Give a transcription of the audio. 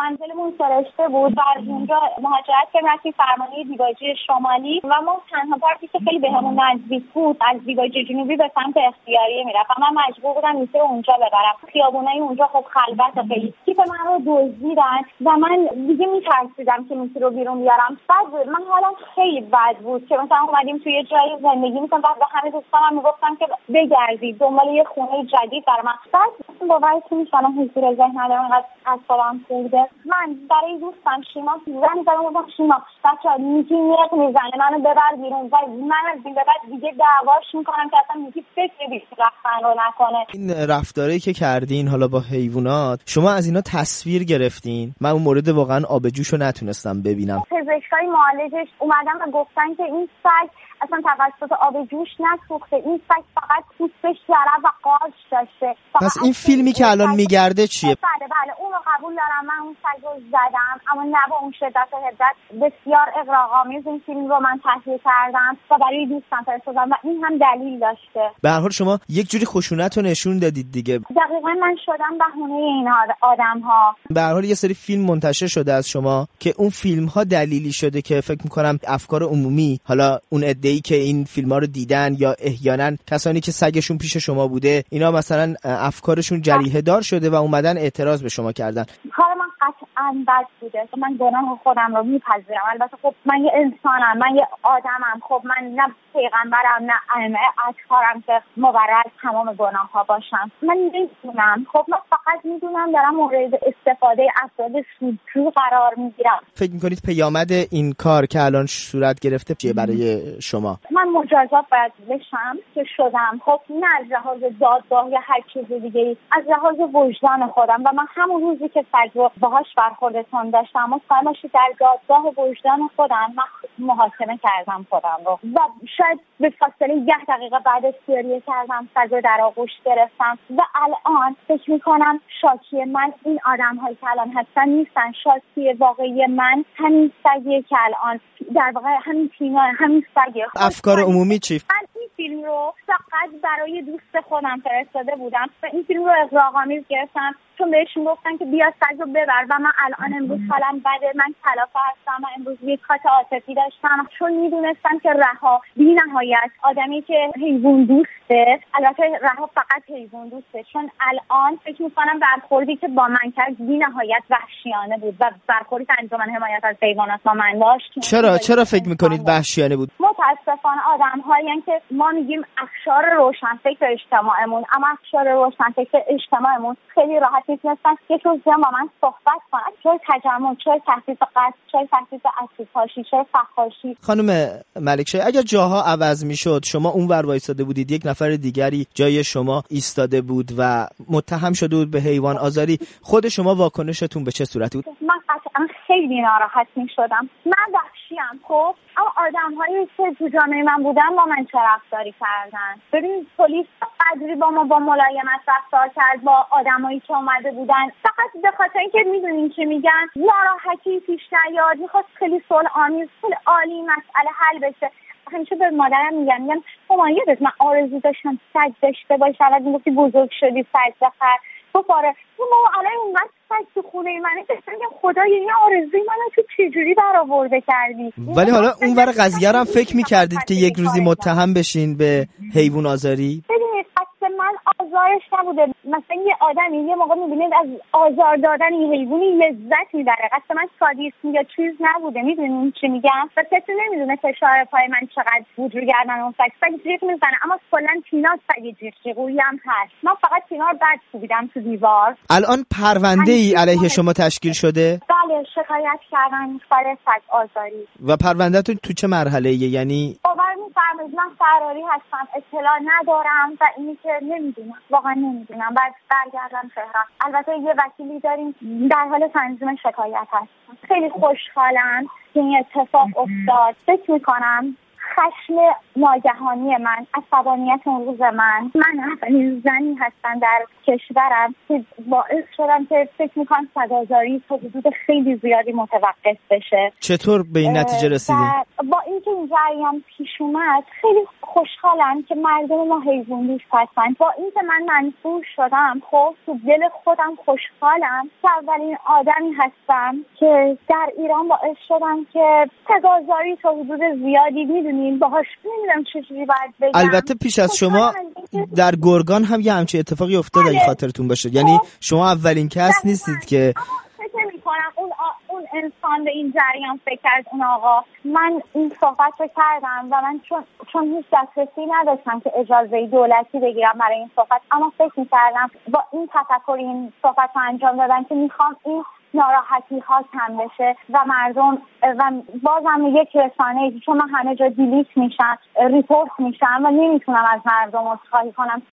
منزلمون سرشته بود و از اونجا مهاجرت کردیم رفتیم فرمانده دیباجی شمالی و ما تنها پارتی که خیلی بهمون نزدیک بود از دیباجی جنوبی به سمت اختیاریه میرفت. من مجبور بودم میشه اونجا ببرم. خیابونای اونجا خب خلوت خیلی. کیف من رو دزدیدن و من دیگه میترسیدم که میشه رو بیرون بیارم. بعد من حالم خیلی بد بود که مثلا اومدیم توی جای زندگی میکنم و به همه دوستانم میگفتم که بگردید دنبال یه خونه جدید برام. بعد باورتون میشه الان حضور ذهن ندارم انقدر اعصابم خورده. من برای دوستم شیما زنگ زدم گفتم شیما بچه‌ها میگی میاد میزنه منو ببر بیرون و من از این به بعد دیگه دعواش میکنم که اصلا میگی فکر بیشتر رفتن رو نکنه. این رفتاری که کردین حالا با حیوانات شما از اینا تصویر گرفتین؟ من اون مورد واقعا آب جوشو نتونستم ببینم. پزشکای معالجش اومدن و گفتن که این سگ اصلا توسط آب جوش نسوخته، این سگ فقط پوستش ضرر و قارچ داشته. پس این فیلمی که الان میگرده چیه؟ بله اونو قبول دارم، من اون سگ رو زدم اما نه با اون شدت و حدت. بسیار اغراق‌آمیز این فیلم رو من تهیه کردم و برای دوستم فرستادم و این هم دلیل داشته. به هر حال شما یک جوری خشونت رو نشون دادید دیگه. دقیقاً من شدم بهونه این آدم‌ها. به هر حال یه سری فیلم منتشر شده از شما که اون فیلم‌ها دلیلی شده که فکر می‌کنم افکار عمومی، حالا اون عده‌ای که این فیلم‌ها رو دیدن یا احیانا کسانی که سگشون پیش شما بوده اینا مثلا افکارشون جریحه دار شده و اومدن اعتراض به شما کردن. کار من قطعاً بد بوده. من گناه خودم رو میپذیرم. البته خب من یه انسانم، من یه آدمم. خب من نه پیغمبرم نه ائمه اطهارم که مبرر تمام گناه‌ها باشم. من نمی‌دونم. خب من فقط میدونم دارم مورد استفاده افراد سودجو قرار میگیرم. فکر می‌کنید پیامد این کار که الان صورت گرفته چیه برای شما؟ من مجازات باید بشم که شدم. خب نه از لحاظ دادگاه یا هر چیز دیگه، از لحاظ وجدان خودم. و من همون روزی که سگ رو باهاش برخوردتون داشتم مطمئن باشید در دادگاه وجدان خودم من محاکمه کردم خودم رو و شاید به فاصله 10 دقیقه بعدش گریه کردم، سگ رو در آغوش گرفتم و الان فکر میکنم شاکی من این آدم‌هایی که الان هستن نیستن. شاکی واقعی من همین سگیه که الان در واقع همین تینا همین سگه. افکار عمومی چی؟ من این فیلم رو فقط برای دوست خودم فرستاده بودم و این فیلم رو اغراق‌آمیز گرفتم چون بهشون گفتن که بیا سگ رو ببر و من الان امروز حالم بده. من کلافه هستم و امروز یک خاط عاطفی داشتم چون میدونستم که رها بی نهایت آدمی که حیوان دوسته. البته رها فقط حیوان دوسته چون الان فکر میکنم برخوردی که با من کرد بی نهایت وحشیانه بود و برخوردی که انجمن حمایت از حیوانات با من داشت. چرا فکر میکنید وحشیانه بود؟ متاسفانه آدم‌هایی که ما میگیم اقشار روشنفکر اجتماعمون، اما اقشار روشنفکر اجتماعمون خیلی راحت میتونستن که تو با من صحبت کنن، چه تجمع، چه تحقیق قصد، چه تحقیق اسیدپاشی، چه فحاشی. خانم ملکشاهی اگر جاها عوض میشد، شما اونور وایساده بودید، یک نفر دیگری جای شما ایستاده بود و متهم شده بود به حیوان آزاری، خود شما واکنشتون به چه صورتی بود؟ من قطعا خیلی ناراحت میشدم. من وحشیم خب، اما آدم‌هایی که تو جامعه من بودن با من چه رفتاری کردن؟ ببین پلیس قدری با ما با ملایمت رفتار کرد با آدمایی که اومده بودن فقط به خاطر اینکه میدونین چه میگن ناراحتی پیش نیاد، میخواست خیلی صلح آمیز خیلی عالی مسئله حل بشه. همیشه به مادرم میگن مامانیت من آرزو داشتم سگ داشته باشه، الان میگفتی بزرگ شدی سگ بخر بپاره. ماما الان اونقدر سگ تو خونه منه که خدای این آرزوی منو تو چجوری برآورده کردی؟ ولی حالا اونور قضیه رو هم فکر میکردید که یک روزی متهم بشین به حیوان آزاری؟ ببینید من آزارش نبوده. مثلا یه آدمی یه موقع میبینید از آزار دادن این حیوانی لذت میبره. اصلا من سادیسم یا چیز نبوده. میدونین چی میگم؟ و کسی نمیدونه فشار پای من چقدر وجود گردن اون سگ جیغ میزنه، اما کلا تینا سگ جیغجیغویی هم هست. من فقط تینا رو بد کوبیدم تو دیوار. الان پرونده ای علیه شما تشکیل شده؟ بله شکایت کردن سر سگ آزاری. و پروندهتون تو چه مرحله‌ایه؟ یعنی باور می‌فرمایید من فراری هستم، اطلاع ندارم و اینی که نمیدونم، واقعا نمیدونم. بعد برگردم تهران. البته یه وکیلی داریم در حال تنظیم شکایت هستم. خیلی خوشحالم که این اتفاق افتاد. فکر میکنم خشم ناگهانی من، عصبانیت اون روز من اولین زنی هستم در کشورم که باعث شدم که فکر میکنم سگ‌آزاری تا حدود خیلی زیادی متوقف بشه. چطور به این نتیجه رسیدین؟ با اینکه این جریان پیش اومد خیلی خوشحالم که مردم ما حیوان دوست هستن. با اینکه من منفور شدم، خب تو دل خودم خوشحالم که اولین آدمی هستم که در ایران باعث شدم که تگاهزاری تا حدود زیادی میدونین باهاش نمیدونم چجوری باید بگم. البته پیش از شما در گرگان هم یه همچین اتفاقی افتاد اگه خاطرتون باشه، یعنی شما اولین کس نیستید که فکر می‌کنم اون انسان به این جریان فکر کرد. اون آقا، من این صحبت رو کردم و من چون هیچ دسترسی نداشتم که اجازه دولتی بگیرم برای این صحبت، اما فکر می‌کردم با این تفکر این صحبت رو انجام دادن که میخوام این ناراحتی ها کم بشه و مردم و بازم یک رسانه، چون من همه جا دیلیت میشن، ریپورت میشن و نمیتونم از مردم عذرخواهی کنم.